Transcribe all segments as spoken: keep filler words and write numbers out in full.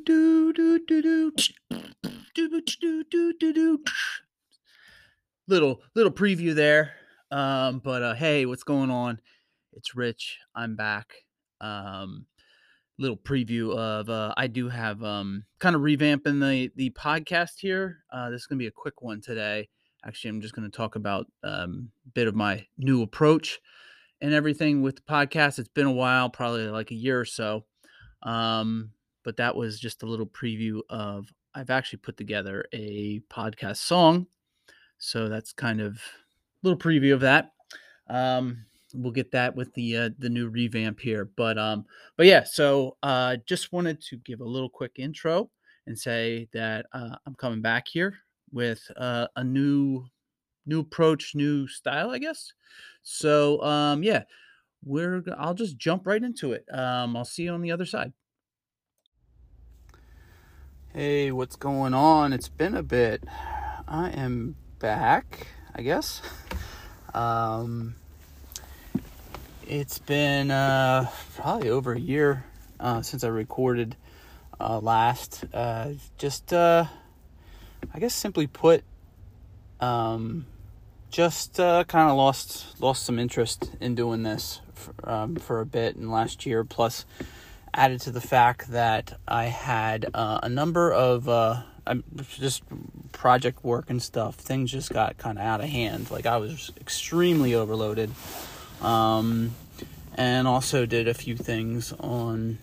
do do do do do do do do do. Little little preview there. Um, but uh, hey, what's going on? It's Rich. I'm back. Um, little preview of uh, I do have um kind of revamping the the podcast here. Uh, this is gonna be a quick one today. Actually, I'm just gonna talk about um a bit of my new approach and everything with the podcast. It's been a while, probably like a year or so. Um, but that was just a little preview of I've actually put together a podcast song. So that's kind of a little preview of that. Um, we'll get that with the uh, the new revamp here. But um, but yeah, so uh, just wanted to give a little quick intro and say that uh, I'm coming back here with uh, a new new approach, new style, I guess. So um, yeah, we're g- I'll just jump right into it. Um, I'll see you on the other side. Hey, what's going on? It's been a bit. I am back, I guess. Um, it's been uh, probably over a year uh, since I recorded uh, last. Uh, just, uh, I guess, simply put, um, just uh, kind of lost lost some interest in doing this for, um, for a bit in last year. Plus, added to the fact that I had uh, a number of uh, just project work and stuff. Things just got kind of out of hand. Like I was extremely overloaded, um, and also did a few things on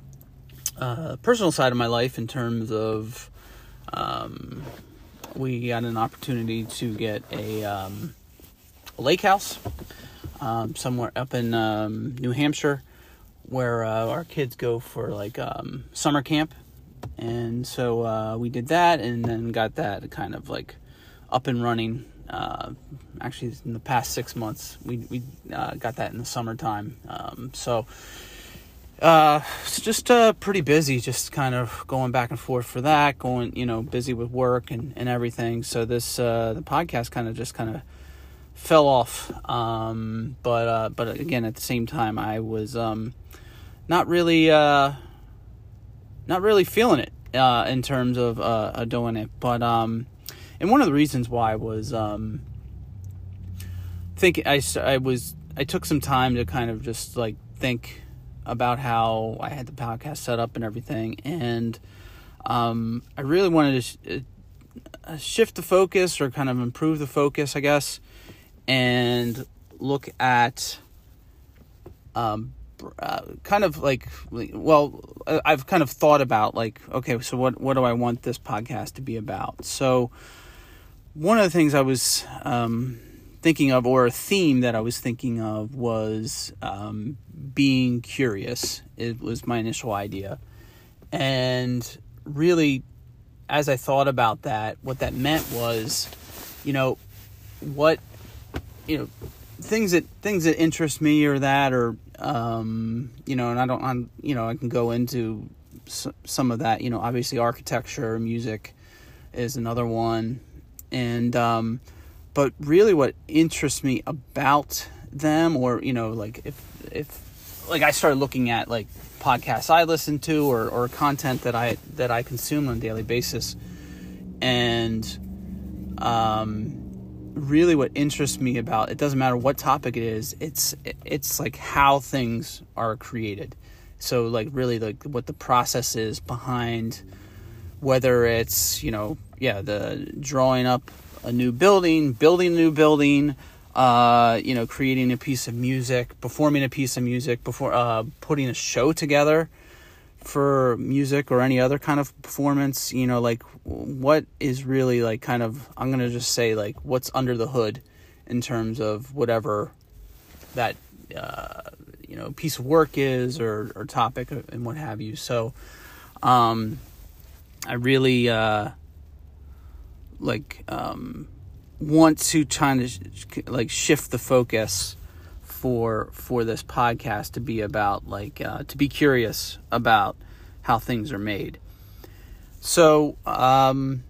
uh, personal side of my life in terms of um, we got an opportunity to get a, um, a lake house um, somewhere up in um, New Hampshire, where uh, our kids go for like um, summer camp. And so uh, we did that and then got that kind of like up and running. Uh, actually, in the past six months, we, we uh, got that in the summertime. Um, so uh, it's just uh, pretty busy, just kind of going back and forth for that, going, you know, busy with work and, and everything. So this, uh, the podcast kind of just kind of fell off. Um, but, uh, but again, at the same time, I was, um, not really, uh, not really feeling it, uh, in terms of, uh, doing it. But, um, and one of the reasons why was, um, think I, I was, I took some time to kind of just like think about how I had the podcast set up and everything. And, um, I really wanted to sh- uh, shift the focus or kind of improve the focus, I guess, and look at, um, Uh, kind of like, well, I've kind of thought about like, okay, so what, what do I want this podcast to be about? So one of the things I was um, thinking of, or a theme that I was thinking of, was um, being curious. It was my initial idea. And really, as I thought about that, what that meant was, you know, what, you know, things that things that interest me or that, or um you know, and I don't I'm you know I can go into s- some of that, you know, obviously architecture, music is another one, and um but really what interests me about them, or you know, like if if like I started looking at like podcasts I listen to, or or content that I that I consume on a daily basis, and um really what interests me about it, doesn't matter what topic it is, it's it's like how things are created. So like really like what the process is behind, whether it's, you know, yeah, the drawing up a new building, building a new building, uh, you know, creating a piece of music, performing a piece of music, before uh, putting a show together for music or any other kind of performance, you know, like what is really like kind of, I'm going to just say like what's under the hood in terms of whatever that, uh, you know, piece of work is, or, or topic and what have you. So, um, I really, uh, like, um, want to try to sh- like shift the focus for for this podcast to be about like uh, to be curious about how things are made. So um,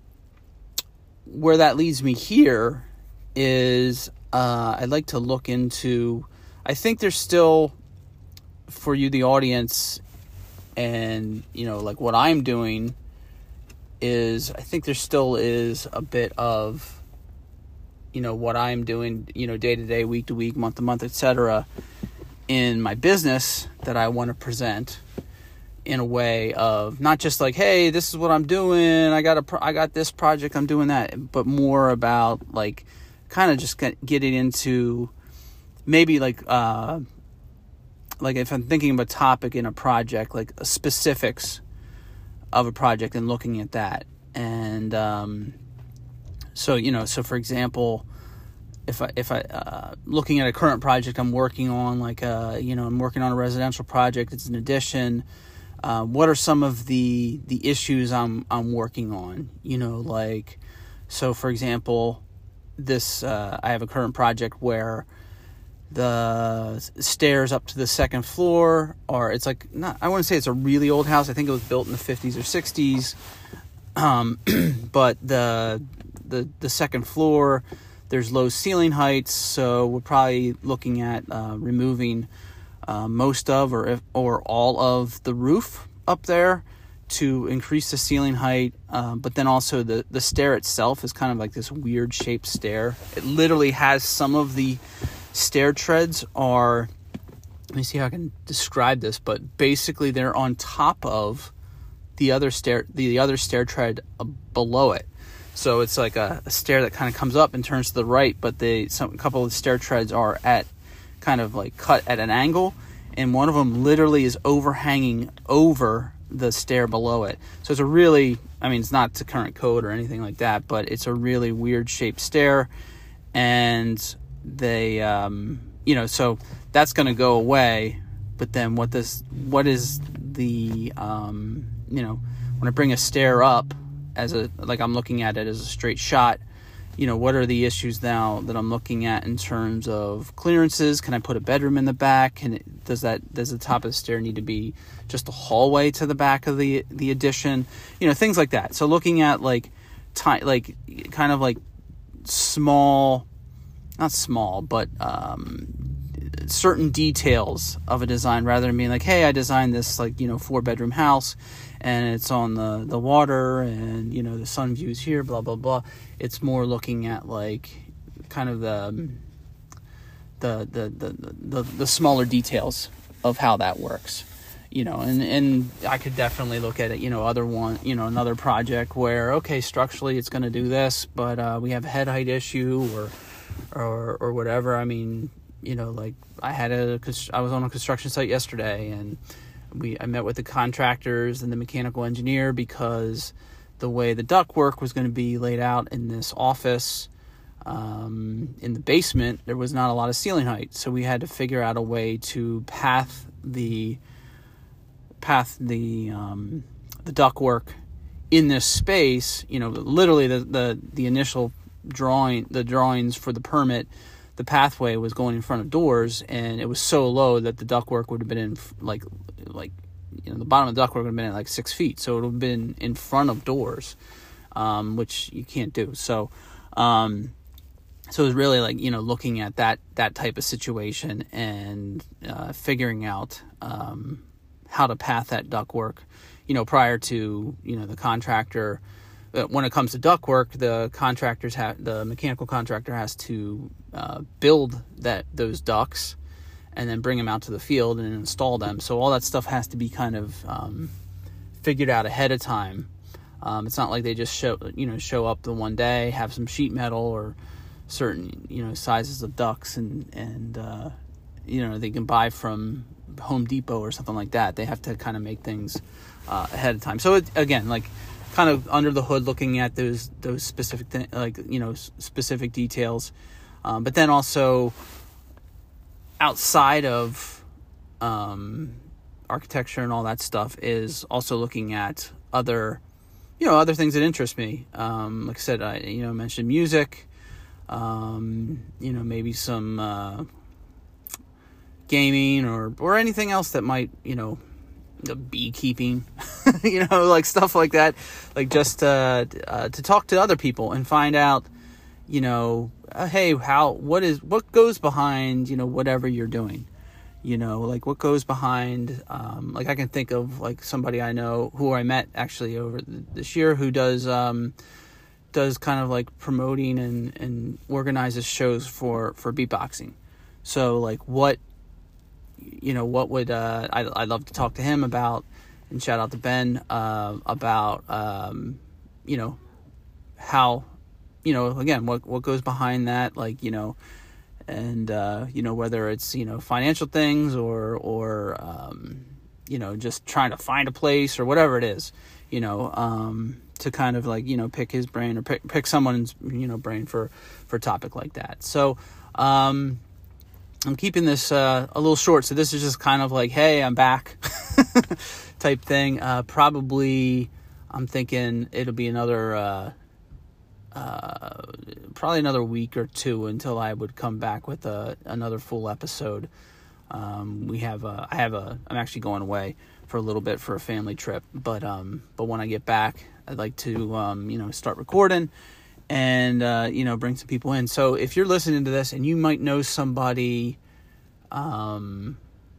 where that leads me here is uh, I'd like to look into. I think there's still, for you, the audience, And, you know, like what I'm doing is, I think there still is a bit of, you know, what I'm doing, you know, day to day, week to week, month to month, et cetera, in my business that I want to present in a way of not just like, hey, this is what I'm doing, I got a, pro- I got this project, I'm doing that, but more about like kind of just get, getting into maybe like, uh, like if I'm thinking of a topic in a project, like specifics of a project and looking at that. And, um, so, you know, so for example, if I, if I, uh, looking at a current project I'm working on, like, uh, you know, I'm working on a residential project, it's an addition. Uh, what are some of the, the issues I'm, I'm working on, you know, like, so for example, this, uh, I have a current project where the stairs up to the second floor are, it's like, not, I want to say it's a really old house. I think it was built in the fifties or sixties. Um, but the, the, the second floor, there's low ceiling heights. So we're probably looking at, uh, removing, uh, most of, or, if, or all of the roof up there to increase the ceiling height. Um, but then also the, the stair itself is kind of like this weird shaped stair. It literally has some of the stair treads are, let me see how I can describe this, but basically they're on top of the other stair, the other stair tread below it. So it's like a, a stair that kind of comes up and turns to the right, but they, some, a couple of the stair treads are at kind of like cut at an angle, and one of them literally is overhanging over the stair below it. So it's a really, I mean, it's not to current code or anything like that, but it's a really weird shaped stair. And they, um, you know, so that's going to go away. But then what this, what is the, um, you know, when I bring a stair up as a, like I'm looking at it as a straight shot, you know, what are the issues now that I'm looking at in terms of clearances? Can I put a bedroom in the back? Can it, does that, does the top of the stair need to be just a hallway to the back of the, the addition? You know, things like that. So looking at like, ti- like kind of like small, not small, but um, certain details of a design, rather than being like, hey, I designed this like, you know, four bedroom house and it's on the, the water and, you know, the sun views here, blah, blah, blah. It's more looking at like kind of the, the, the, the, the, the smaller details of how that works, you know, and, and I could definitely look at it, you know, other one, you know, another project where, okay, structurally it's going to do this, but uh, we have a head height issue or, or or whatever. I mean, you know, like I had a, I was on a construction site yesterday, and we I met with the contractors and the mechanical engineer because the way the ductwork was going to be laid out in this office, um, in the basement, there was not a lot of ceiling height, so we had to figure out a way to path the path the um, the ductwork in this space. You know, literally the the, the initial drawing the drawings for the permit, the pathway was going in front of doors, and it was so low that the ductwork would have been in like like you know the bottom of the ductwork would have been at like six feet, so it would have been in front of doors, um, which you can't do. So um, so it was really like, you know, looking at that that type of situation and uh, figuring out um, how to path that ductwork, you know, prior to, you know, the contractor. When it comes to ductwork, the contractors have the mechanical contractor has to uh, build that those ducts and then bring them out to the field and install them. So all that stuff has to be kind of um, figured out ahead of time. Um, it's not like they just show you know show up the one day, have some sheet metal or certain you know sizes of ducts, and and uh, you know they can buy from Home Depot or something like that. They have to kind of make things uh, ahead of time. So it, again, like. kind of under the hood, looking at those those specific th- like you know specific details, um, but then also outside of um, architecture and all that stuff is also looking at other you know other things that interest me. Um, like I said, I you know mentioned music, um, you know maybe some uh, gaming or or anything else that might you know. beekeeping, you know, like stuff like that, like just uh, uh, to talk to other people and find out, you know, uh, hey, how, what is, what goes behind, you know, whatever you're doing, You know, like what goes behind, um, like I can think of like somebody I know who I met actually over this year who does, um, does kind of like promoting and, and organizes shows for, for beatboxing. So like what, you know, what would, uh, I, I'd love to talk to him about, and shout out to Ben, uh, about, um, you know, how, you know, again, what, what goes behind that, like, you know, and, uh, you know, whether it's, you know, financial things or, or, um, you know, just trying to find a place or whatever it is, you know, um, to kind of like, you know, pick his brain or pick, pick someone's, you know, brain for, for a topic like that. So, um, I'm keeping this, uh, a little short. So this is just kind of like, hey, I'm back type thing. Uh, probably I'm thinking it'll be another, uh, uh, probably another week or two until I would come back with a, another full episode. Um, we have a, I have a, I'm actually going away for a little bit for a family trip, but, um, but when I get back, I'd like to, um, you know, start recording and, uh, you know, bring some people in. So if you're listening to this and you might know somebody, um,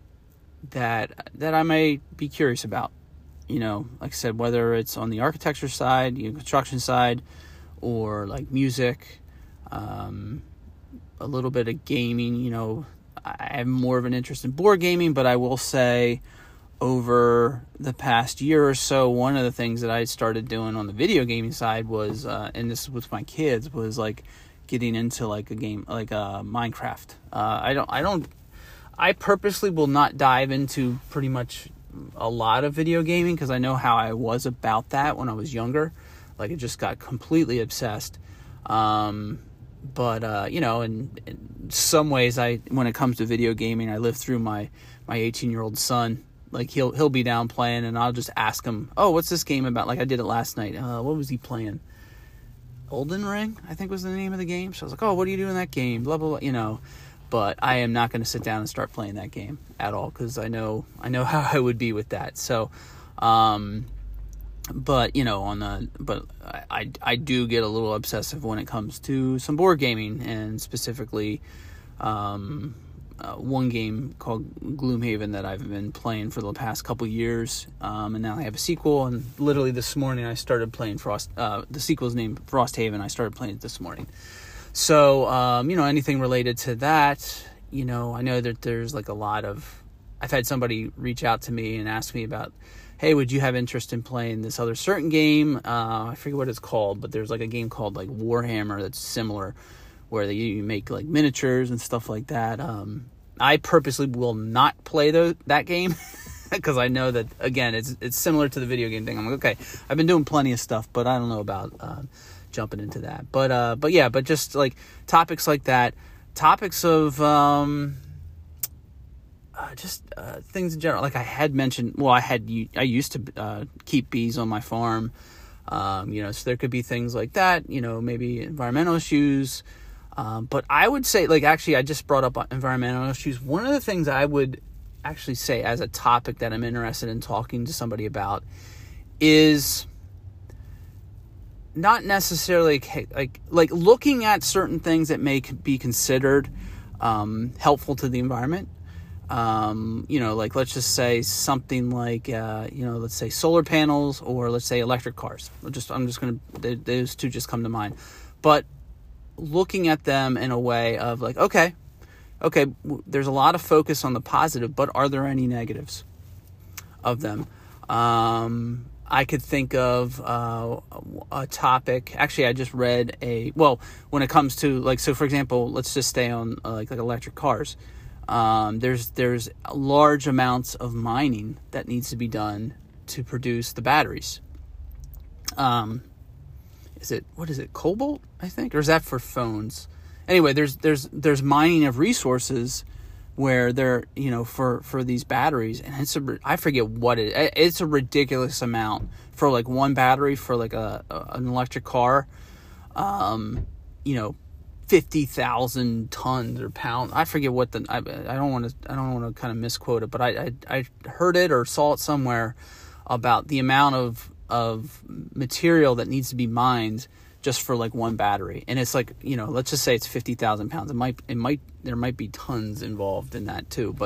that, that I may be curious about, you know, like I said, whether it's on the architecture side, you know, construction side, or like music, um, a little bit of gaming, you know, I have more of an interest in board gaming, but I will say over the past year or so, one of the things that I started doing on the video gaming side was, uh, and this with my kids, was like getting into like a game, like uh, Minecraft. Uh, I don't, I don't, I purposely will not dive into pretty much a lot of video gaming because I know how I was about that when I was younger. Like it just got completely obsessed. Um, but, uh, you know, in, in some ways I, when it comes to video gaming, I lived through my, my eighteen year old son. Like he'll, he'll be down playing and I'll just ask him, oh, what's this game about? Like I did it last night. Uh, what was he playing? Elden Ring, I think was the name of the game. So I was like, oh, what do you do in that game? Blah, blah, blah, you know, but I am not going to sit down and start playing that game at all. Cause I know, I know how I would be with that. So, um, but you know, on the, but I, I, I do get a little obsessive when it comes to some board gaming and specifically, um, Uh, one game called Gloomhaven that I've been playing for the past couple years, um, and now I have a sequel, and literally this morning I started playing Frost, uh, the sequel's named Frosthaven. I started playing it this morning. So, um, you know, anything related to that, you know, I know that there's like a lot of, I've had somebody reach out to me and ask me about, hey, would you have interest in playing this other certain game? Uh, I forget what it's called, but there's like a game called like Warhammer that's similar, where they, you make like miniatures and stuff like that. Um, I purposely will not play the, that game because I know that, again, it's it's similar to the video game thing. I'm like, okay, I've been doing plenty of stuff, but I don't know about uh, jumping into that. But uh, but yeah, but just like topics like that, topics of um, uh, just uh, things in general. Like I had mentioned, well, I had I used to uh, keep bees on my farm. Um, you know, so there could be things like that. You know, maybe environmental issues. Um, but I would say, like, actually, I just brought up environmental issues. One of the things I would actually say as a topic that I'm interested in talking to somebody about is not necessarily like like looking at certain things that may be considered um, helpful to the environment. Um, you know, like let's just say something like, uh, you know, let's say solar panels or let's say electric cars. Just I'm just going to, those two just come to mind. But looking at them in a way of like, okay, okay, w- there's a lot of focus on the positive, but are there any negatives of them? Um, I could think of uh, a topic. Actually, I just read a, well, when it comes to like, so for example, let's just stay on uh, like, like electric cars. Um, there's, there's large amounts of mining that needs to be done to produce the batteries. Um, Is it, what is it, cobalt, I think? Or is that for phones? Anyway, there's there's there's mining of resources where they're, you know, for, for these batteries. And it's a, I forget what it is. It's a ridiculous amount for like one battery for like a, a an electric car. Um, you know, fifty thousand tons or pounds. I forget what the, I, I don't want to, I don't want to kind of misquote it, but I, I, I heard it or saw it somewhere about the amount of, of material that needs to be mined just for like one battery. And it's like, you know, let's just say it's fifty thousand pounds. It might, it might, there might be tons involved in that too. But,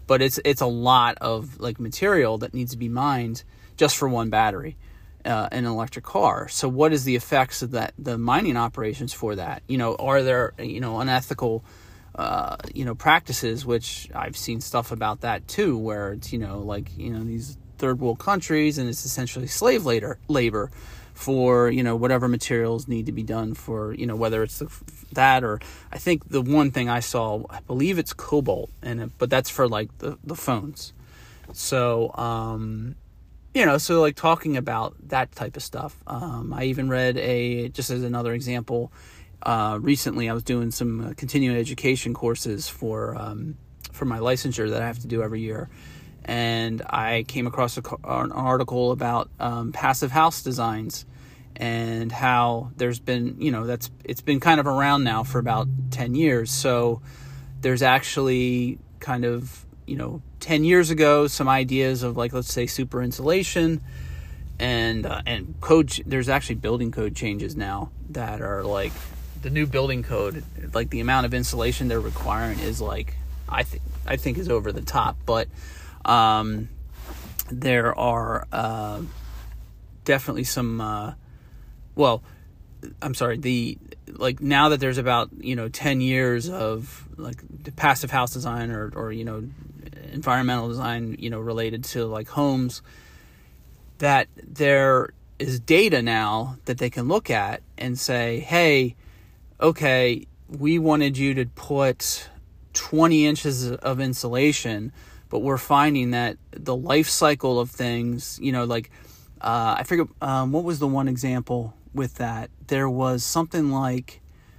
but it's it's a lot of like material that needs to be mined just for one battery uh, in an electric car. So what is the effects of that, the mining operations for that? You know, are there, you know, unethical, uh, you know, practices, which I've seen stuff about that too, where it's, you know, like, you know, these third world countries, and it's essentially slave labor, labor for, you know, whatever materials need to be done for, you know, whether it's the, that, or I think the one thing I saw, I believe it's cobalt, and it, but that's for like the, the phones. So, um, you know, so like talking about that type of stuff. Um, I even read a, just as another example, uh, recently I was doing some uh, continuing education courses for, um, for my licensure that I have to do every year. And I came across a, an article about um, passive house designs and how there's been, you know, that's it's been kind of around now for about ten years. So there's actually kind of, you know, ten years ago, some ideas of like, let's say, super insulation and uh, and code. There's actually building code changes now that are like the new building code, like the amount of insulation they're requiring is like, I think I think is over the top, but Um, there are uh, definitely some, uh, well, I'm sorry, the, like now that there's about, you know, ten years of like passive house design or, or, you know, environmental design, you know, related to like homes, that there is data now that they can look at and say, hey, okay, we wanted you to put twenty inches of insulation, but we're finding that the life cycle of things, you know, like, uh, I forget, um, what was the one example with that? There was something like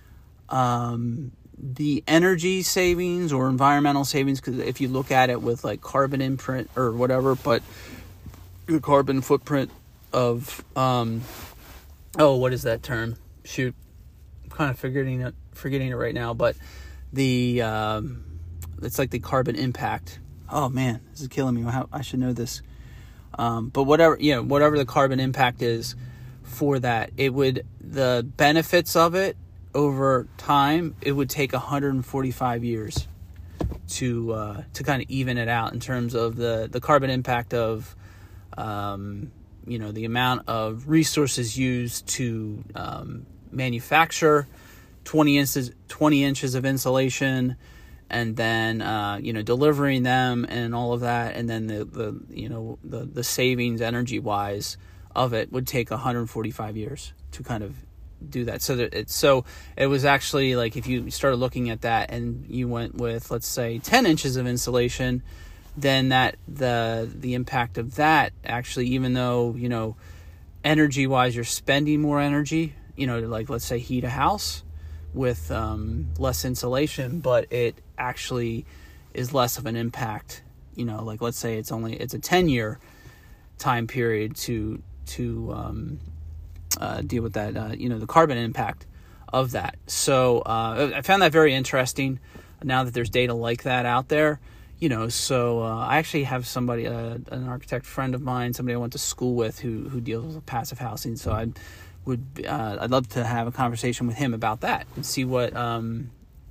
um, the energy savings or environmental savings, because if you look at it with like carbon imprint or whatever, but the carbon footprint of, um, oh, what is that term? Shoot, I'm kind of forgetting it, forgetting it right now, but the, um, it's like the carbon impact. Oh man, this is killing me. I should know this. Um, but whatever, you know, whatever the carbon impact is for that, it would, the benefits of it over time, it would take one hundred forty-five years to, uh, to kind of even it out in terms of the, the carbon impact of, um, you know, the amount of resources used to, um, manufacture twenty inches, twenty inches of insulation, and then, uh, you know, delivering them and all of that. And then the, the you know, the, the savings energy-wise of it would take one hundred forty-five years to kind of do that. So that it's, so it was actually like, if you started looking at that and you went with, let's say, ten inches of insulation, then that, the, the impact of that actually, even though, you know, energy-wise, you're spending more energy, you know, to like, let's say, heat a house with um, less insulation, but it actually is less of an impact. You know, like let's say it's only it's a ten year time period to to um, uh, deal with that. Uh, you know, the carbon impact of that. So uh, I found that very interesting. Now that there's data like that out there, you know, so uh, I actually have somebody, uh, an architect friend of mine, somebody I went to school with who who deals with passive housing. So I would uh, I'd love to have a conversation with him about that and see what um,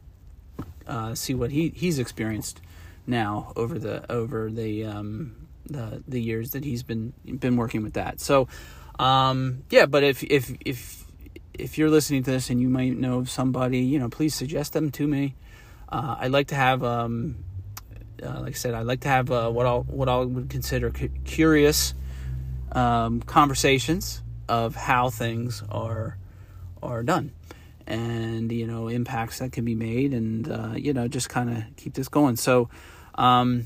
uh, see what he, he's experienced now over the over the um, the the years that he's been been working with that. So um, yeah, but if if if if you're listening to this and you might know of somebody, you know, please suggest them to me. Uh, I'd like to have um, uh, like I said, I'd like to have uh, what I what I would consider cu- curious um, conversations of how things are are done, and you know, impacts that can be made, and uh, you know, just kind of keep this going. So, um,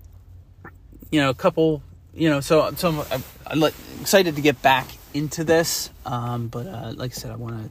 you know, a couple, you know, so so I'm, I'm excited to get back into this, um, but uh, like I said, I want to.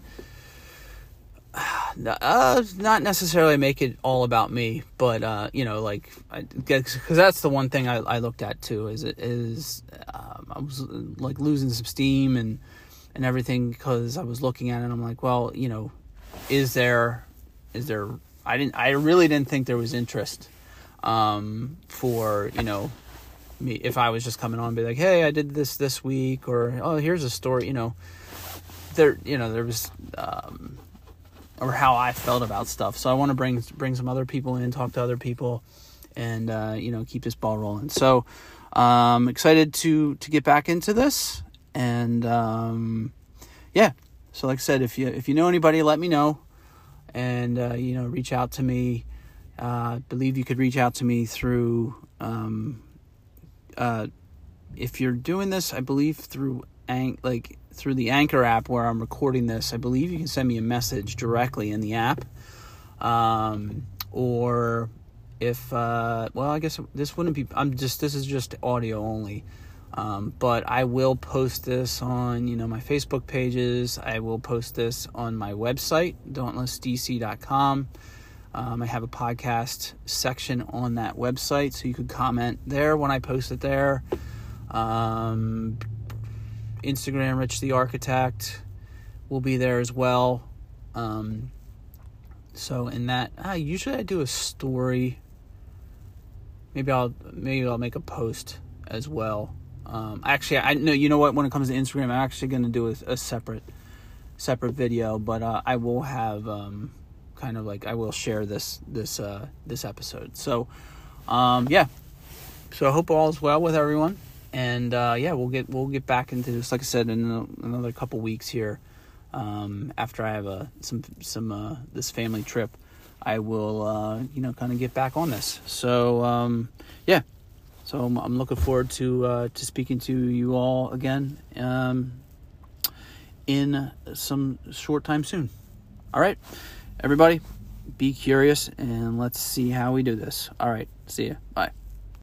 Uh, not necessarily make it all about me, but uh, you know, like, because that's the one thing I, I looked at too. Is it is um, I was like losing some steam and and everything because I was looking at it. And I'm like, well, you know, is there is there? I didn't. I really didn't think there was interest um, for you know me if I was just coming on and be like, hey, I did this this week, or oh, here's a story. You know, there you know there was. Um, or how I felt about stuff. So I want to bring bring some other people in, talk to other people, and uh, you know, keep this ball rolling. So um excited to to get back into this, and um yeah, so like I said, if you if you know anybody, let me know, and uh, you know, reach out to me. uh I believe you could reach out to me through um uh if you're doing this, I believe through Anch- like through the Anchor app where I'm recording this. I believe you can send me a message directly in the app, um or if uh well, I guess this wouldn't be, I'm just this is just audio only, um but I will post this on, you know, my Facebook pages. I will post this on my website, dauntless d c dot com. um I have a podcast section on that website, so you could comment there when I post it there. um Instagram, Rich the Architect, will be there as well. um so in that, ah, usually I do a story. Maybe I'll maybe I'll make a post as well. Um, actually, I know, you know what? When it comes to Instagram, I'm actually going to do a, a separate separate video, but uh, I will have um, kind of like I will share this this uh, this episode. So um, yeah, so I hope all is well with everyone, and uh, yeah, we'll get we'll get back into this, like I said, in a, another couple weeks here. Um, after I have a some some uh, this family trip, I will, uh, you know, kind of get back on this. So, um, yeah. So I'm, I'm looking forward to uh, to speaking to you all again um, in some short time soon. All right, everybody, be curious, and let's see how we do this. All right, see ya. Bye.